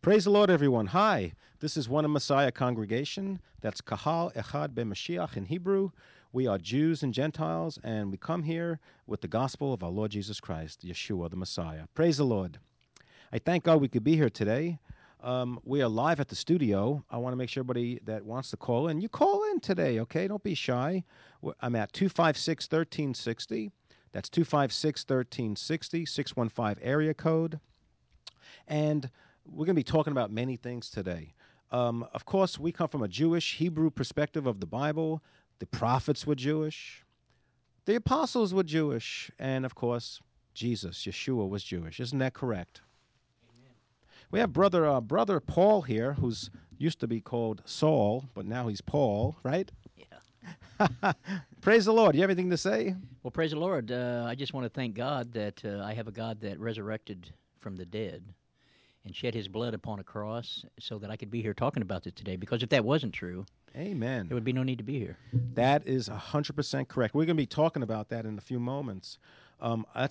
Praise the Lord, everyone. Hi, this is One of Messiah congregation. That's Kahal Echad Ben Mashiach in Hebrew. We are Jews and Gentiles, and we come here with the gospel of our Lord Jesus Christ, Yeshua, the Messiah. Praise the Lord. I thank God we could be here today. We are live at the studio. I want to make sure everybody that wants to call in, you call in today, okay? Don't be shy. I'm at 256-1360. That's 256-1360, 615 area code. And we're going to be talking about many things today. Of course, we come from a Jewish Hebrew perspective of the Bible. The prophets were Jewish. The apostles were Jewish. And, of course, Jesus, Yeshua, was Jewish. Isn't that correct? Amen. We have brother Paul here, who's used to be called Saul, but now he's Paul, right? Yeah. Praise the Lord. You have anything to say? Well, praise the Lord. I just want to thank God that I have a God that resurrected from the dead and shed his blood upon a cross so that I could be here talking about it today. Because if that wasn't true, Amen. there would be no need to be here. That is 100% correct. We're going to be talking about that in a few moments. That's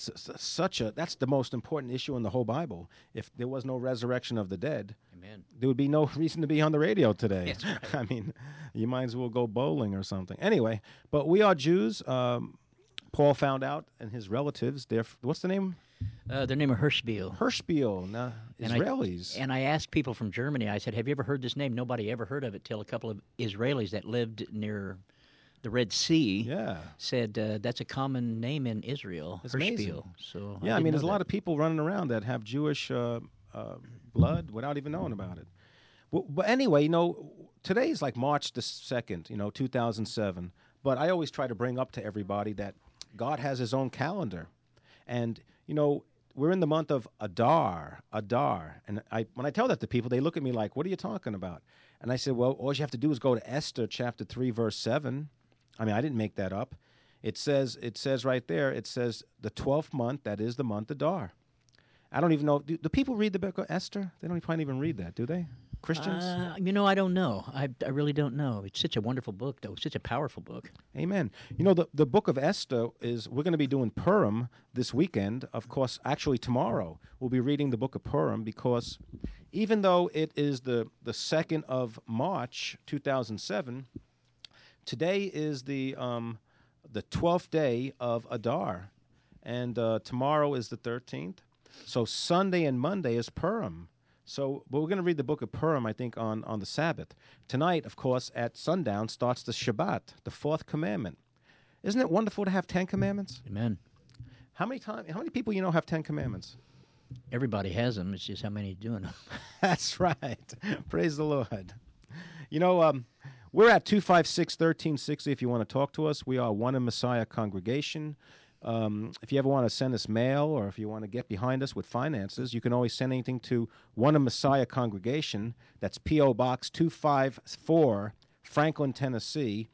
the most important issue in the whole Bible. If there was no resurrection of the dead, Amen, there would be no reason to be on the radio today. That's right. I mean, you might as well go bowling or something. Anyway, but we are Jews. Paul found out, and his relatives, what's the name? Their name is Hirschbiel. Hirschbiel, Israelis. And I asked people from Germany, I said, have you ever heard this name? Nobody ever heard of it till a couple of Israelis that lived near the Red Sea said that's a common name in Israel, It's Hirschbiel. amazing. So yeah, I mean, there's a lot of people running around that have Jewish blood without even knowing about it. But anyway, today is like March the 2nd, 2007. But I always try to bring up to everybody that God has his own calendar. And, we're in the month of Adar. And when I tell that to people, they look at me like, what are you talking about? And I said, well, all you have to do is go to Esther chapter 3, verse 7. I mean, I didn't make that up. It says right there, it says the 12th month, that is the month Adar. I don't even know. Do people read the book of Esther? They don't even read that, do they? Christians? I don't know. I really don't know. It's such a wonderful book, though. It's such a powerful book. Amen. The book of Esther we're going to be doing Purim this weekend. Of course, actually tomorrow we'll be reading the book of Purim because even though it is the 2nd of March, 2007, today is the 12th day of Adar, and tomorrow is the 13th. So Sunday and Monday is Purim. But we're going to read the book of Purim, I think, on the Sabbath. Tonight, of course, at sundown starts the Shabbat, the 4th commandment. Isn't it wonderful to have 10 commandments? Amen. How many people have 10 commandments? Everybody has them. It's just how many are doing them. That's right. Praise the Lord. We're at 256-1360 if you want to talk to us. We are One in Messiah congregation. If you ever want to send us mail or if you want to get behind us with finances, you can always send anything to One of Messiah Congregation. That's P.O. Box 254, Franklin, Tennessee,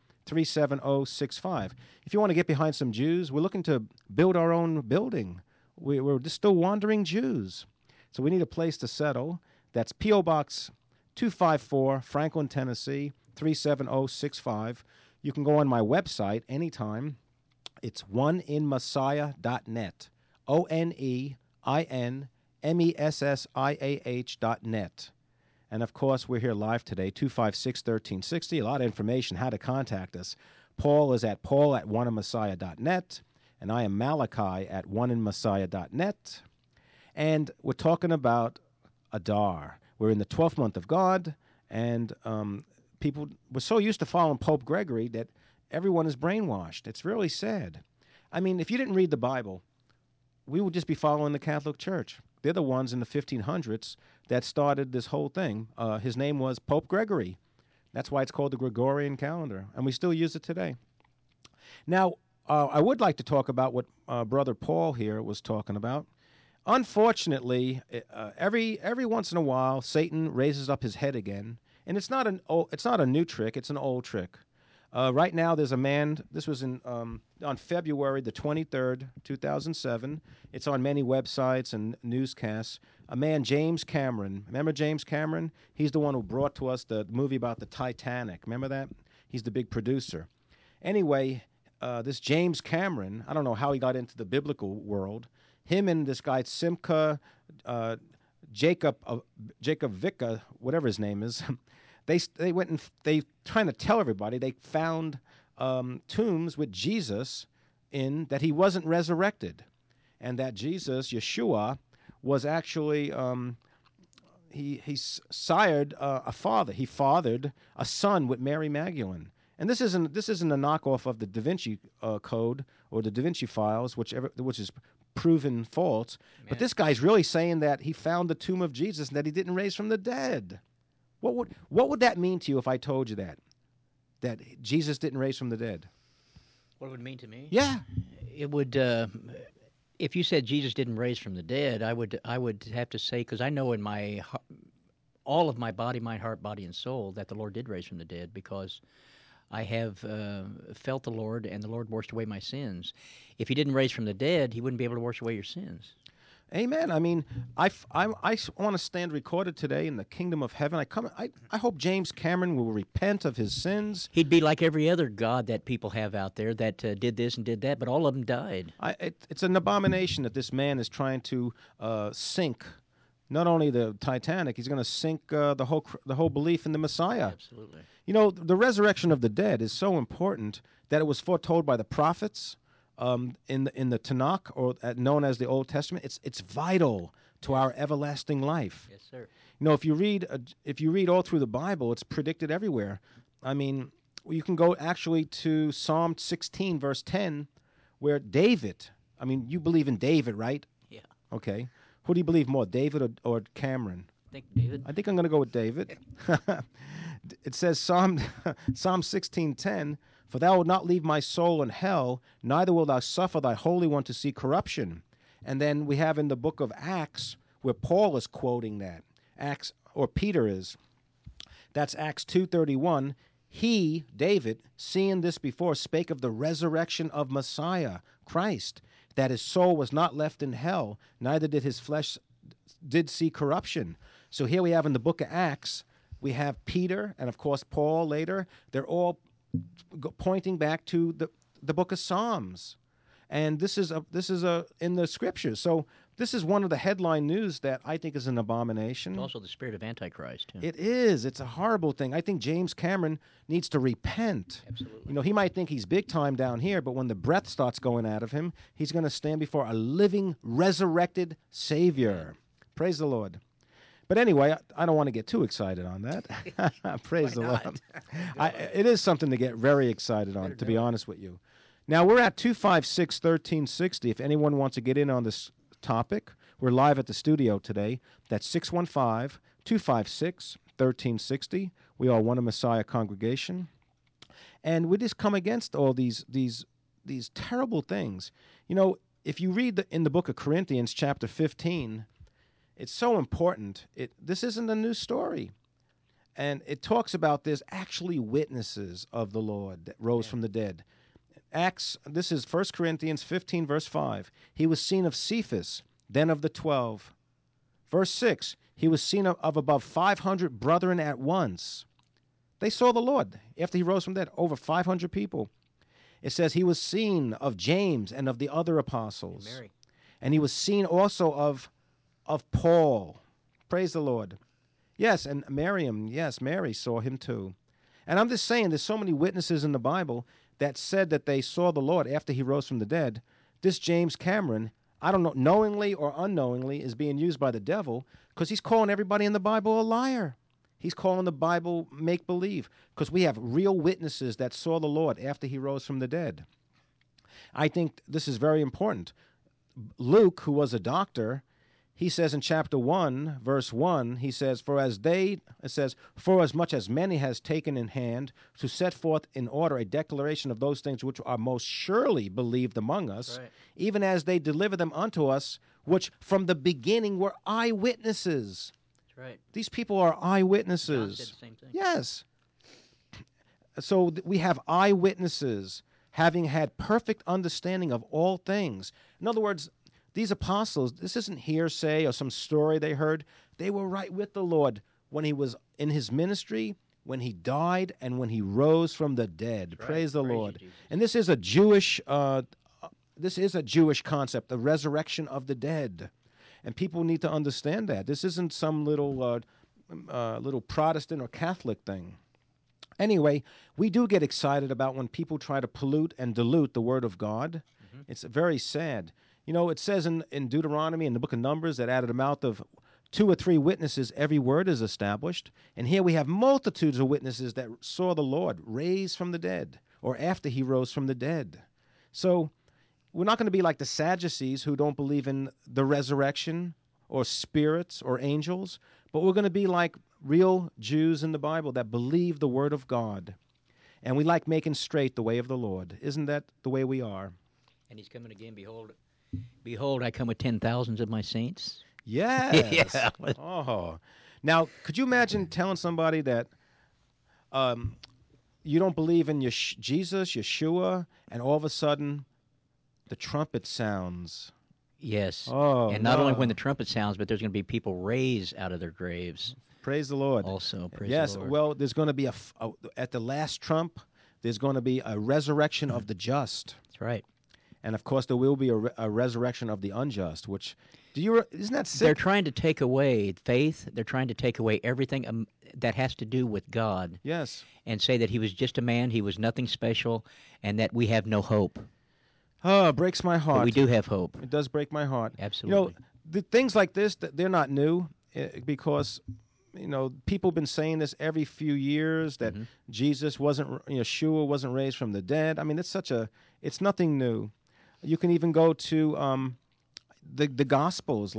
37065. If you want to get behind some Jews, we're looking to build our own building. We're just still wandering Jews. So we need a place to settle. That's P.O. Box 254, Franklin, Tennessee, 37065. You can go on my website anytime. It's oneinmessiah.net, ONEINMESSIAH.net. And, of course, we're here live today, 256-1360. A lot of information, how to contact us. Paul is at paul@oneinmessiah.net, and I am Malachi at oneinmessiah.net. And we're talking about Adar. We're in the 12th month of God, and people were so used to following Pope Gregory that everyone is brainwashed. It's really sad. I mean, if you didn't read the Bible, we would just be following the Catholic Church. They're the ones in the 1500s that started this whole thing. His name was Pope Gregory. That's why it's called the Gregorian calendar, and we still use it today. Now, I would like to talk about what Brother Paul here was talking about. Unfortunately, every once in a while, Satan raises up his head again, and it's not a new trick. It's an old trick. Right now, there's a man. This was on February the 23rd, 2007. It's on many websites and newscasts. A man, James Cameron. Remember James Cameron? He's the one who brought to us the movie about the Titanic. Remember that? He's the big producer. Anyway, this James Cameron, I don't know how he got into the biblical world. Him and this guy, Simcha Jacob Vicka, whatever his name is, they went and they trying to tell everybody they found tombs with Jesus in that he wasn't resurrected, and that Jesus, Yeshua, was actually he sired a father. He fathered a son with Mary Magdalene. And this isn't a knockoff of the Da Vinci Code or the Da Vinci Files, which is proven false. Amen. But this guy's really saying that he found the tomb of Jesus and that he didn't raise from the dead. What would that mean to you if I told you that Jesus didn't raise from the dead? What it would mean to me? Yeah. It would. If you said Jesus didn't raise from the dead, I would have to say, because I know in all of my body, mind, heart, body, and soul that the Lord did raise from the dead, because I have felt the Lord, and the Lord washed away my sins. If he didn't raise from the dead, he wouldn't be able to wash away your sins. Amen. I mean, I want to stand recorded today in the kingdom of heaven. I hope James Cameron will repent of his sins. He'd be like every other god that people have out there that did this and did that, but all of them died. It's an abomination that this man is trying to sink not only the Titanic, he's going to sink the whole belief in the Messiah. Absolutely. You know, the resurrection of the dead is so important that it was foretold by the prophets in the Tanakh, or known as the Old Testament. It's vital to our everlasting life. Yes, sir. You know, if you read all through the Bible, it's predicted everywhere. I mean, you can go actually to Psalm 16, verse 10, where David. I mean, you believe in David, right? Yeah. Okay. Who do you believe more, David or Cameron? I think David. I think I'm going to go with David. It says Psalm 16:10, "For thou wilt not leave my soul in hell, neither wilt thou suffer thy Holy One to see corruption." And then we have in the book of Acts where Paul is quoting that. Peter is. That's Acts 2:31. He, David, seeing this before, spake of the resurrection of Messiah, Christ, that his soul was not left in hell, neither did his flesh did see corruption. So here we have in the book of Acts, we have Peter and, of course, Paul later. They're all pointing back to the book of Psalms. And this is in the scriptures. So this is one of the headline news that I think is an abomination. It's also the spirit of Antichrist, too. It is. It's a horrible thing. I think James Cameron needs to repent. Absolutely. You know, he might think he's big time down here, but when the breath starts going out of him, he's going to stand before a living, resurrected Savior. Praise the Lord. But anyway, I don't want to get too excited on that. Praise the Lord. It is something to get very excited on, to be honest with you. Now, we're at 256-1360. If anyone wants to get in on this topic, we're live at the studio today. That's 615-256-1360. We are One of Messiah congregation. And we just come against all these terrible things. You know, if you read in the book of Corinthians, chapter 15, it's so important. This isn't a new story. And it talks about there's actually witnesses of the Lord that rose from the dead. This is 1 Corinthians 15, verse 5. He was seen of Cephas, then of the 12. Verse 6, he was seen of above 500 brethren at once. They saw the Lord after he rose from the dead, over 500 people. It says he was seen of James and of the other apostles. And Mary. And he was seen also of Paul. Praise the Lord. Yes, and Miriam, yes, Mary saw him too. And I'm just saying, there's so many witnesses in the Bible that said that they saw the Lord after he rose from the dead. This James Cameron, I don't know, knowingly or unknowingly, is being used by the devil because he's calling everybody in the Bible a liar. He's calling the Bible make-believe because we have real witnesses that saw the Lord after he rose from the dead. I think this is very important. Luke, who was a doctor, he says in chapter 1, verse 1, he says, for as much as many has taken in hand to set forth in order a declaration of those things which are most surely believed among us, Right. even as they deliver them unto us, which from the beginning were eyewitnesses. That's right. These people are eyewitnesses. John said the same thing. Yes. So we have eyewitnesses having had perfect understanding of all things. In other words, these apostles, this isn't hearsay or some story they heard. They were right with the Lord when he was in his ministry, when he died, and when he rose from the dead. That's right. Praise the Praise Lord. you, Jesus. And this is a Jewish concept, the resurrection of the dead. And people need to understand that. This isn't some little Protestant or Catholic thing. Anyway, we do get excited about when people try to pollute and dilute the Word of God. It's very sad. It says in Deuteronomy, in the book of Numbers, that out of the mouth of 2 or 3 witnesses, every word is established. And here we have multitudes of witnesses that saw the Lord raised from the dead, or after he rose from the dead. So we're not going to be like the Sadducees who don't believe in the resurrection or spirits or angels, but we're going to be like real Jews in the Bible that believe the Word of God. And we like making straight the way of the Lord. Isn't that the way we are? And he's coming again. Behold, I come with 10,000s of my saints. Yes. Yeah. Oh. Now, could you imagine telling somebody that you don't believe in Jesus, Yeshua, and all of a sudden the trumpet sounds? Yes. Oh, and not no. only when the trumpet sounds, but there's going to be people raised out of their graves. Praise the Lord. Also, praise yes, the Lord. Well, there's going to be at the last trump, there's going to be a resurrection of the just. That's right. And of course, there will be a resurrection of the unjust. Which, isn't that sick? They're trying to take away faith. They're trying to take away everything that has to do with God. Yes. And say that he was just a man, he was nothing special, and that we have no hope. Oh, it breaks my heart. But we do have hope. It does break my heart. Absolutely. The things like this, they're not new because, people have been saying this every few years that Jesus Yeshua wasn't raised from the dead. I mean, it's nothing new. You can even go to the Gospels,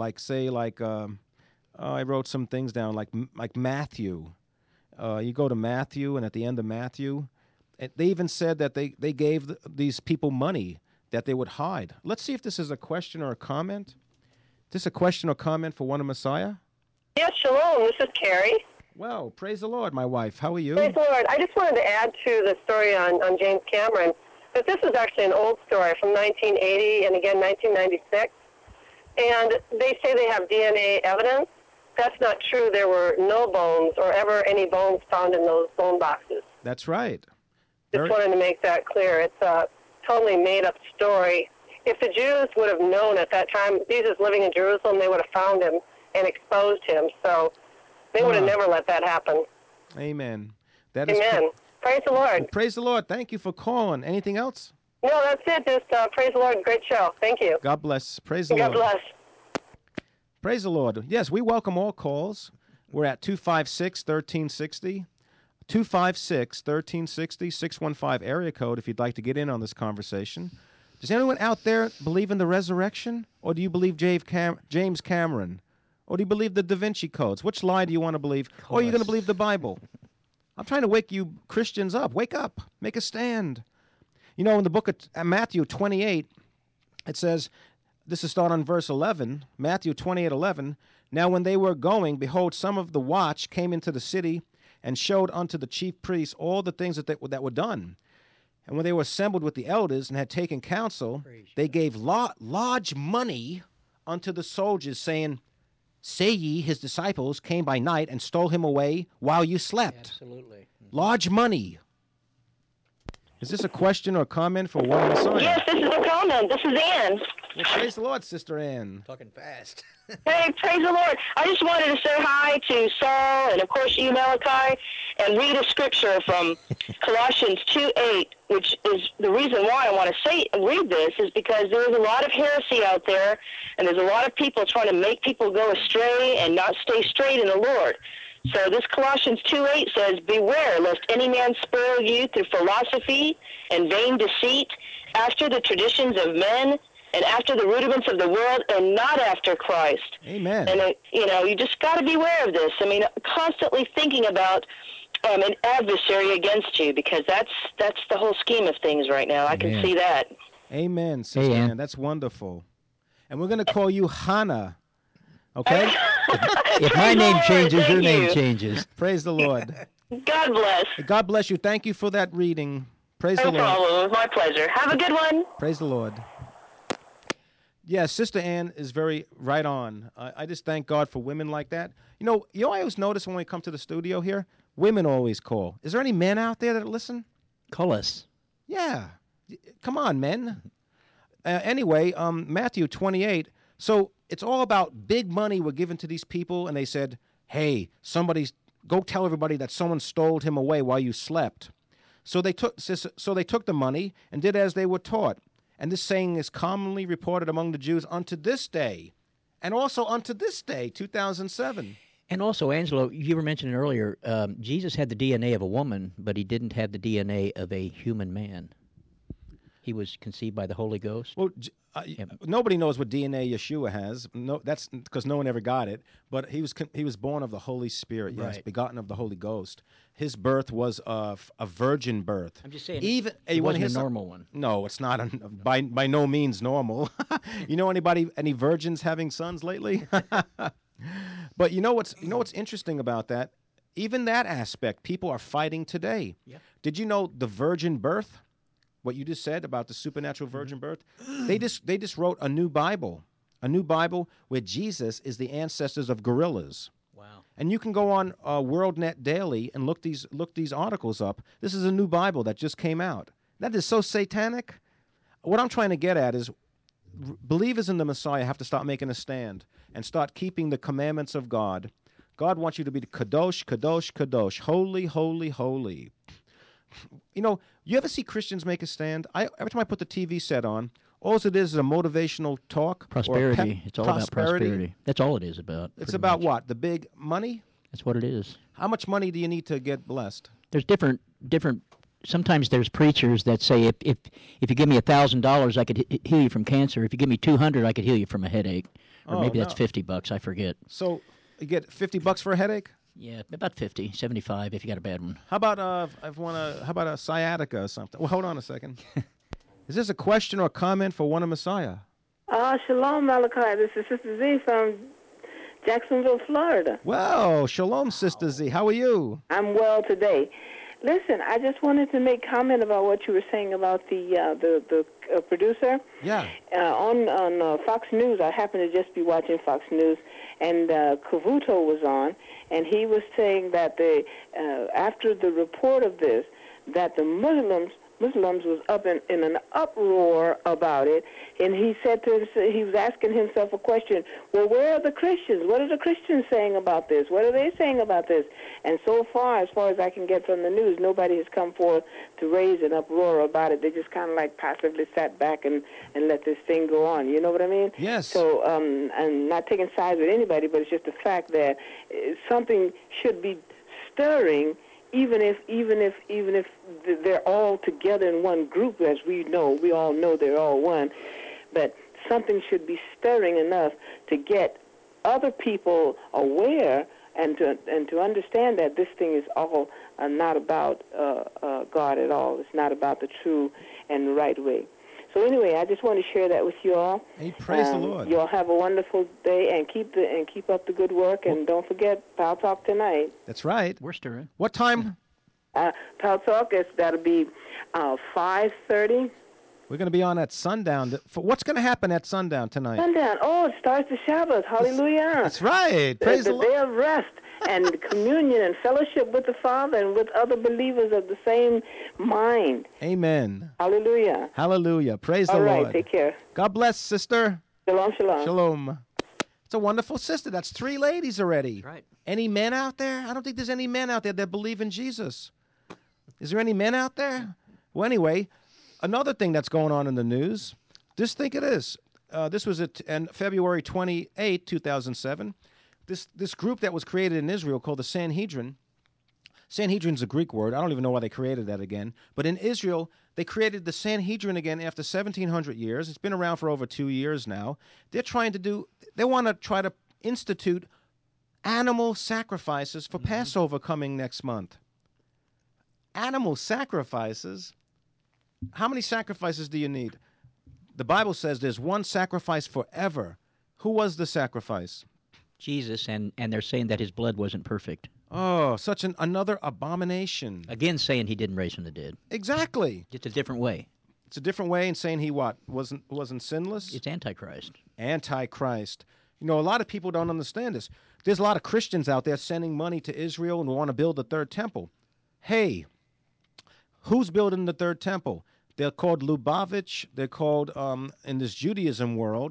I wrote some things down, like Matthew. You go to Matthew, and at the end of Matthew, they even said that they gave these people money that they would hide. Let's see if this is a question or a comment. Is this a question or comment for One of Messiah? Yes, shalom. This is Carrie. Well, praise the Lord, my wife. How are you? Praise the Lord. I just wanted to add to the story on James Cameron that this is actually an old story from 1980 and again 1996. And they say they have DNA evidence. That's not true. There were no bones or ever any bones found in those bone boxes. That's right. Just wanted to make that clear. It's a totally made-up story. If the Jews would have known at that time, Jesus living in Jerusalem, they would have found him and exposed him. So they would have never let that happen. Amen. Amen. Praise the Lord. Praise the Lord. Thank you for calling. Anything else? No, that's it. Just praise the Lord. Great show. Thank you. God bless. Praise the Lord. God bless. Praise the Lord. Yes, we welcome all calls. We're at 256-1360. 256-1360, 615 area code if you'd like to get in on this conversation. Does anyone out there believe in the resurrection? Or do you believe James Cameron? Or do you believe the Da Vinci Codes? Which lie do you want to believe? Or are you going to believe the Bible? I'm trying to wake you Christians up. Wake up. Make a stand. In the book of Matthew 28, it says, this is start on verse 11, Matthew 28:11. Now when they were going, behold, some of the watch came into the city and showed unto the chief priests all the things that were done. And when they were assembled with the elders and had taken counsel, they gave large money unto the soldiers, saying, say ye, his disciples came by night and stole him away while you slept. Absolutely. Large money. Is this a question or a comment for One Messiah? Yes, this is a comment. This is Ann. Well, praise the Lord, Sister Ann. Talking fast. Hey, praise the Lord. I just wanted to say hi to Saul and, of course, you, Malachi, and read a scripture from Colossians 2:8, which is the reason why I want to read this is because there's a lot of heresy out there, and there's a lot of people trying to make people go astray and not stay straight in the Lord. So this Colossians 2:8 says, beware lest any man spoil you through philosophy and vain deceit, after the traditions of men, and after the rudiments of the world, and not after Christ. Amen. And, you just got to beware of this. I mean, constantly thinking about an adversary against you, because that's the whole scheme of things right now. I can see that. Amen, Sister Ann. That's wonderful. And we're going to call you Hannah, okay? If my name changes, your name changes. Praise the Lord. God bless. God bless you. Thank you for that reading. Praise the Lord. No problem. It was my pleasure. Have a good one. Praise the Lord. Yes, Sister Ann is very right on. I just thank God for women like that. I always notice when we come to the studio here, women always call. Is there any men out there that listen? Call us. Yeah. Come on, men. Anyway, Matthew 28. So it's all about big money were given to these people, and they said, "Hey, go tell everybody that someone stole him away while you slept." So they took the money and did as they were taught. And this saying is commonly reported among the Jews unto this day, and also unto this day, 2007. And also, Angelo, you were mentioning earlier, Jesus had the DNA of a woman, but he didn't have the DNA of a human man. He was conceived by the Holy Ghost. Well, nobody knows what DNA Yeshua has. No, that's because no one ever got it. But he was born of the Holy Spirit, yes, Right. begotten of the Holy Ghost. His birth was a virgin birth. I'm just saying, It wasn't a normal one. No, it's not by no means normal. You know any virgins having sons lately? But you know what's interesting about that? Even that aspect, people are fighting today. Yeah. Did you know the virgin birth? What you just said about the supernatural virgin birth? They just wrote a new Bible where Jesus is the ancestors of gorillas. Wow. And you can go on WorldNet Daily and look these articles up. This is a new Bible that just came out. That is so satanic. What I'm trying to get at is believers in the Messiah have to start making a stand and start keeping the commandments of God. God wants you to be kadosh, kadosh, kadosh, holy, holy, holy. You know, you ever see Christians make a stand? Every time I put the TV set on, all it is a motivational talk. Prosperity. It's all about prosperity. That's all it is about. It's about what? The big money? That's what it is. How much money do you need to get blessed? There's different. Sometimes there's preachers that say if you give me $1,000, I could heal you from cancer. If you give me $200, I could heal you from a headache. Or maybe that's $50. I forget. So you get $50 for a headache? Yeah, about 50, 75 if you got a bad one. How about how about a sciatica or something? Well, hold on a second. Is this a question or a comment for One of Messiah? Shalom, Malachi. This is Sister Z from Jacksonville, Florida. Well, shalom, Sister Z. How are you? I'm well today. Listen, I just wanted to make comment about what you were saying about the producer. Yeah. On Fox News, I happened to just be watching Fox News, and Cavuto was on, and he was saying that after the report of this, that the Muslims was up in an uproar about it, and he said he was asking himself a question, well, where are the Christians? What are the Christians saying about this? What are they saying about this? And so far as I can get from the news, nobody has come forth to raise an uproar about it. They just kind of like passively sat back and let this thing go on. You know what I mean? Yes. So I'm not taking sides with anybody, but it's just the fact that something should be stirring, even if they're all together in one group, as we all know they're all one, but something should be stirring enough to get other people aware and to understand that this thing is all not about God at all. It's not about the true and the right way. So anyway, I just want to share that with you all. Hey, praise the Lord. You all have a wonderful day, and keep up the good work. And don't forget Pal Talk tonight. That's right. We're stirring. What time? Pal Talk that'll be 5:30. We're going to be on at sundown. What's going to happen at sundown tonight? Sundown. Oh, it starts the Shabbat. Hallelujah. That's right. Praise the Lord. The day of rest and communion and fellowship with the Father and with other believers of the same mind. Amen. Hallelujah. Hallelujah. Praise the All right, Lord. take care. God bless, sister. Shalom, shalom. Shalom. It's a wonderful sister. That's 3 ladies already. That's right. Any men out there? I don't think there's any men out there that believe in Jesus. Is there any men out there? Well, anyway, another thing that's going on in the news, just think of this. This was on February 28, 2007. This group that was created in Israel called the Sanhedrin. Sanhedrin's a Greek word. I don't even know why they created that again. But in Israel, they created the Sanhedrin again after 1,700 years. It's been around for over 2 years now. They want to try to institute animal sacrifices for Passover coming next month. Animal sacrifices? How many sacrifices do you need? The Bible says there's one sacrifice forever. Who was the sacrifice? Jesus, and they're saying that his blood wasn't perfect. Oh, such another abomination. Again, saying he didn't raise from the dead. Exactly. Just a different way. It's a different way in saying he wasn't sinless? It's Antichrist. Antichrist. You know, a lot of people don't understand this. There's a lot of Christians out there sending money to Israel and want to build the third temple. Hey, who's building the third temple? They're called Lubavitch. They're called, in this Judaism world,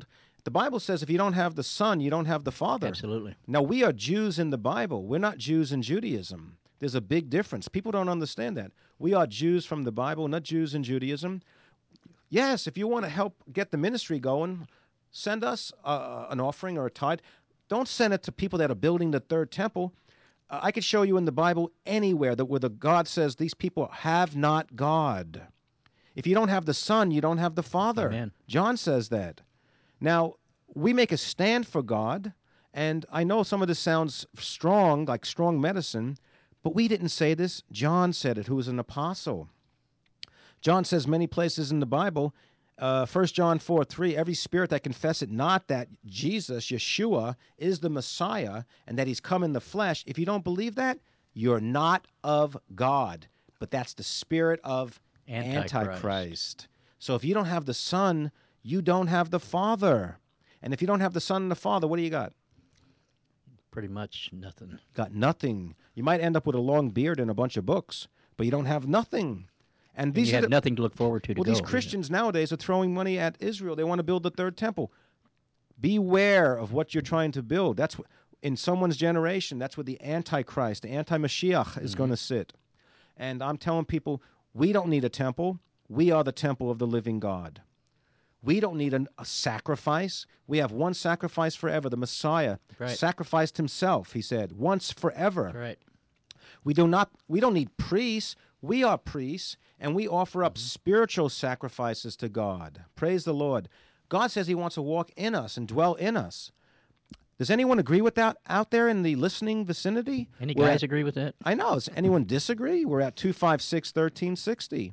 The Bible says if you don't have the Son, you don't have the Father. Absolutely. Now, we are Jews in the Bible. We're not Jews in Judaism. There's a big difference. People don't understand that. We are Jews from the Bible, not Jews in Judaism. Yes, if you want to help get the ministry going, send us an offering or a tithe. Don't send it to people that are building the third temple. I could show you in the Bible anywhere where the God says these people have not God. If you don't have the Son, you don't have the Father. Amen. John says that. Now, we make a stand for God, and I know some of this sounds strong, like strong medicine, but we didn't say this. John said it, who was an apostle. John says many places in the Bible, 1 John 4:3, every spirit that confesseth not that Jesus, Yeshua, is the Messiah and that he's come in the flesh, if you don't believe that, you're not of God. But that's the spirit of Antichrist. So if you don't have the Son, you don't have the Father. And if you don't have the Son and the Father, what do you got? Pretty much nothing. Got nothing. You might end up with a long beard and a bunch of books, but you don't have nothing. And You have nothing to look forward to well, go. these Christians nowadays are throwing money at Israel. They want to build the third temple. Beware of what you're trying to build. That's in someone's generation. That's where the Antichrist, the anti-Mashiach, is going to sit. And I'm telling people, we don't need a temple. We are the temple of the living God. We don't need a sacrifice. We have one sacrifice forever. The Messiah sacrificed himself, he said, once forever. That's right. We don't need priests. We are priests, and we offer up spiritual sacrifices to God. Praise the Lord. God says he wants to walk in us and dwell in us. Does anyone agree with that out there in the listening vicinity? Any guys agree with that? I know. Does anyone disagree? We're at 256-1360.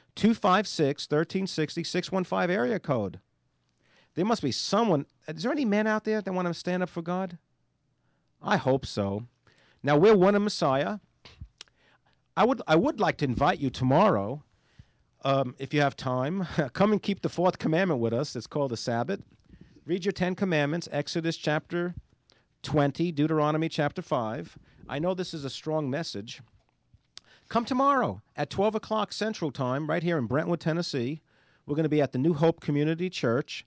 256-1360, 615 area code. There must be someone. Is there any men out there that want to stand up for God? I hope so. Now, we're one in Messiah. I would like to invite you tomorrow, if you have time. Come and keep the fourth commandment with us. It's called the Sabbath. Read your 10 commandments, Exodus chapter 20, Deuteronomy chapter 5. I know this is a strong message. Come tomorrow at 12 o'clock Central Time, right here in Brentwood, Tennessee. We're going to be at the New Hope Community Church,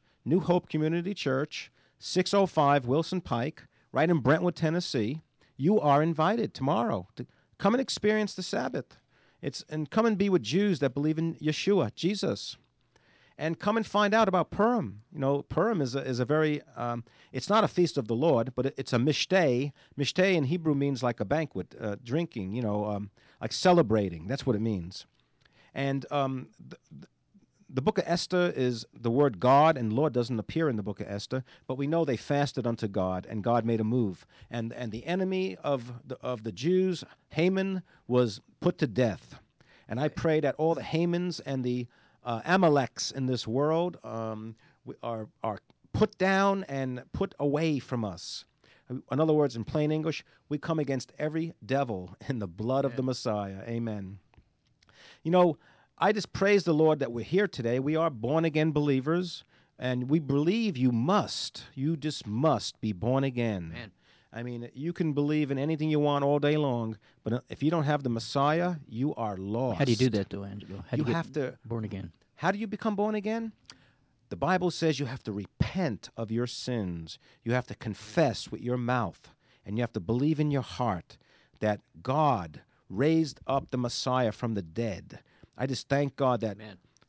605 Wilson Pike, right in Brentwood, Tennessee. You are invited tomorrow to come and experience the Sabbath. And come and be with Jews that believe in Yeshua, Jesus. And come and find out about Purim. You know, Purim is a very, it's not a feast of the Lord, but it's a mishteh. Mishteh in Hebrew means like a banquet, drinking, like celebrating. That's what it means. And the book of Esther is the word God, and Lord doesn't appear in the book of Esther, but we know they fasted unto God, and God made a move. And the enemy of the Jews, Haman, was put to death. And I pray that all the Hamans and the Amaleks in this world are put down and put away from us. In other words, in plain English, we come against every devil in the blood of the Messiah. Amen. You know, I just praise the Lord that we're here today. We are born-again believers, and we believe you just must be born again. Amen. I mean, you can believe in anything you want all day long, but if you don't have the Messiah, you are lost. How do you do that, though, Angelo? How do you have to born again? How do you become born again? The Bible says you have to repent of your sins. You have to confess with your mouth, and you have to believe in your heart that God raised up the Messiah from the dead. I just thank God that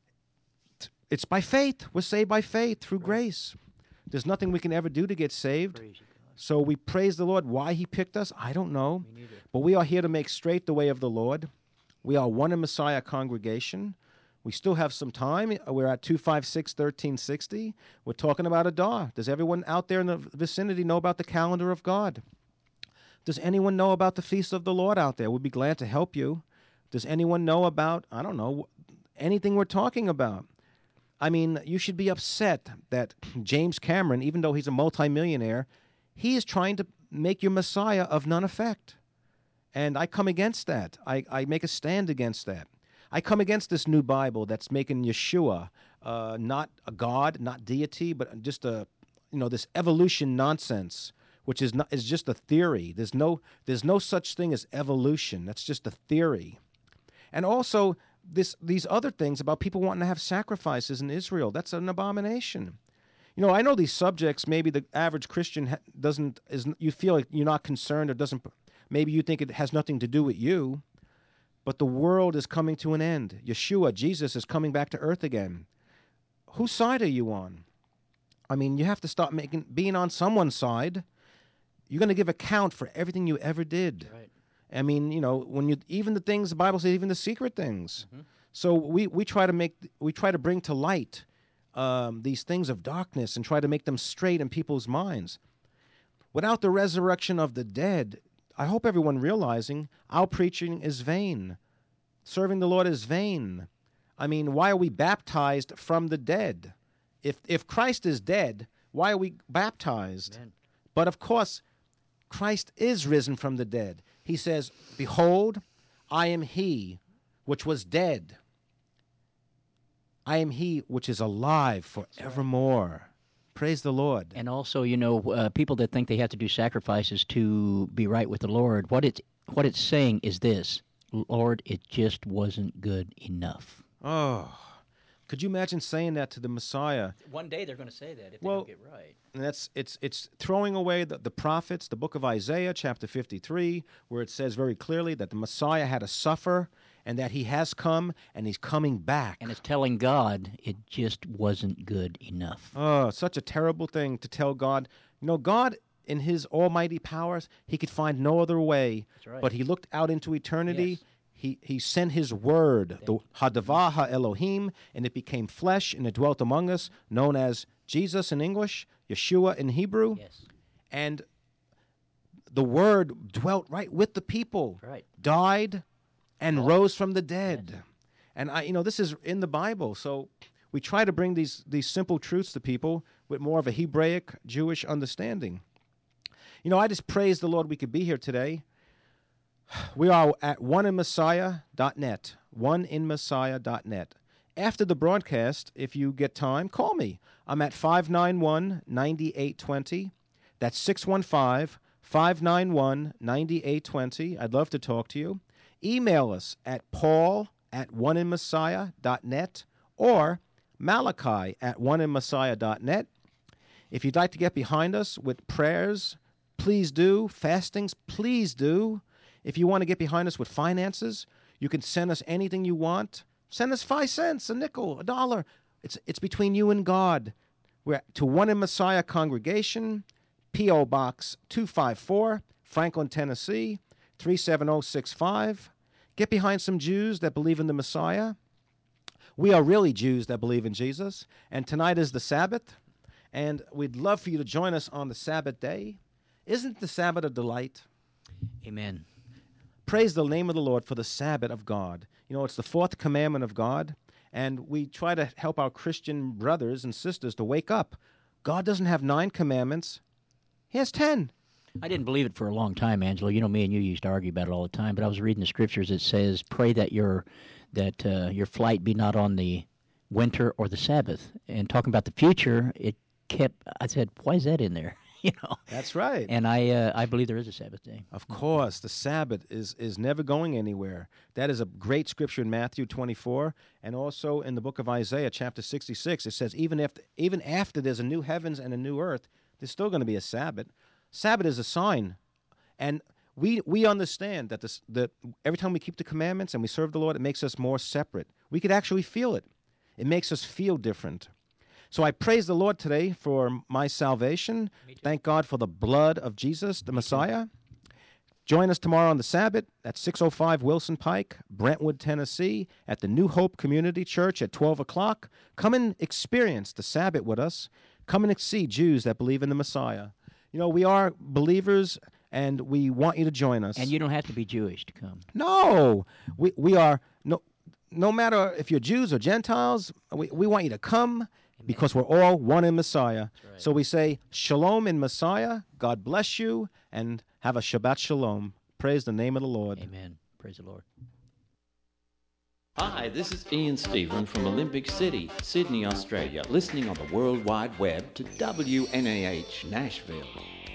it's by faith. We're saved by faith through grace. There's nothing we can ever do to get saved. So we praise the Lord. Why he picked us, I don't know. But we are here to make straight the way of the Lord. We are one in Messiah congregation. We still have some time. We're at 256-1360. We're talking about Adar. Does everyone out there in the vicinity know about the calendar of God? Does anyone know about the feast of the Lord out there? We'd be glad to help you. Does anyone know about, I don't know, anything we're talking about? I mean, you should be upset that James Cameron, even though he's a multimillionaire, he is trying to make your Messiah of none effect. And I come against that. I make a stand against that. I come against this new Bible that's making Yeshua not a God, not deity, but just this evolution nonsense, which is just a theory. There's no such thing as evolution. That's just a theory. And also these other things about people wanting to have sacrifices in Israel. That's an abomination. You know, I know these subjects, maybe the average Christian you feel like you're not concerned or doesn't, maybe you think it has nothing to do with you, but the world is coming to an end. Yeshua, Jesus, is coming back to earth again. Whose side are you on? I mean, you have to start being on someone's side. You're going to give account for everything you ever did. Right. I mean, you know, even the things the Bible says, even the secret things. Mm-hmm. So we try to bring to light these things of darkness and try to make them straight in people's minds. Without the resurrection of the dead, I hope everyone realizing our preaching is vain. Serving the Lord is vain. I mean, why are we baptized from the dead? If Christ is dead, why are we baptized? Amen. But of course, Christ is risen from the dead. He says, "Behold, I am he which was dead. I am he which is alive forevermore." Praise the Lord. And also, you know, people that think they have to do sacrifices to be right with the Lord, what it's saying is this: Lord, it just wasn't good enough. Oh, could you imagine saying that to the Messiah? One day they're going to say that if they don't get right. And it's throwing away the prophets, the book of Isaiah, chapter 53, where it says very clearly that the Messiah had to suffer and that he has come and he's coming back. And it's telling God it just wasn't good enough. Oh, such a terrible thing to tell God. You know, God, in his almighty powers, he could find no other way. That's right. But he looked out into eternity. Yes. He sent his word, the Hadavah HaElohim, and it became flesh, and it dwelt among us, known as Jesus in English, Yeshua in Hebrew. Yes. And the word dwelt right with the people, right. Died, and rose from the dead. Yes. And this is in the Bible, so we try to bring these simple truths to people with more of a Hebraic Jewish understanding. You know, I just praise the Lord we could be here today. We are at oneinmessiah.net, oneinmessiah.net. After the broadcast, if you get time, call me. I'm at 591-9820. That's 615-591-9820. I'd love to talk to you. Email us at paul@oneinmessiah.net or malachi@oneinmessiah.net. If you'd like to get behind us with prayers, please do. Fastings, please do. If you want to get behind us with finances, you can send us anything you want. Send us 5 cents, a nickel, $1. It's between you and God. We're to One in Messiah Congregation, P.O. Box 254, Franklin, Tennessee, 37065. Get behind some Jews that believe in the Messiah. We are really Jews that believe in Jesus. And tonight is the Sabbath. And we'd love for you to join us on the Sabbath day. Isn't the Sabbath a delight? Amen. Praise the name of the Lord for the Sabbath of God. You know, it's the 4th commandment of God, and we try to help our Christian brothers and sisters to wake up. God doesn't have 9 commandments. He has 10. I didn't believe it for a long time, Angelo. You know, me and you used to argue about it all the time, but I was reading the scriptures. It says, pray that your flight be not on the winter or the Sabbath. And talking about the future, I said, why is that in there? You know, that's right. And I believe there is a Sabbath day. Of course, the Sabbath is never going anywhere. That is a great scripture in Matthew 24, and also in the book of Isaiah, chapter 66. It says even after there's a new heavens and a new earth, there's still going to be a Sabbath. Sabbath is a sign, and we understand that every time we keep the commandments and we serve the Lord, it makes us more separate. We could actually feel it. It makes us feel different. So I praise the Lord today for my salvation. Thank God for the blood of Jesus, the Messiah. Join us tomorrow on the Sabbath at 605 Wilson Pike, Brentwood, Tennessee, at the New Hope Community Church at 12 o'clock. Come and experience the Sabbath with us. Come and see Jews that believe in the Messiah. You know, we are believers, and we want you to join us. And you don't have to be Jewish to come. No. We are, no matter if you're Jews or Gentiles, we want you to come. Because we're all one in Messiah. Right. So we say, Shalom in Messiah, God bless you, and have a Shabbat Shalom. Praise the name of the Lord. Amen. Praise the Lord. Hi, this is Ian Stephen from Olympic City, Sydney, Australia, listening on the World Wide Web to WNAH Nashville.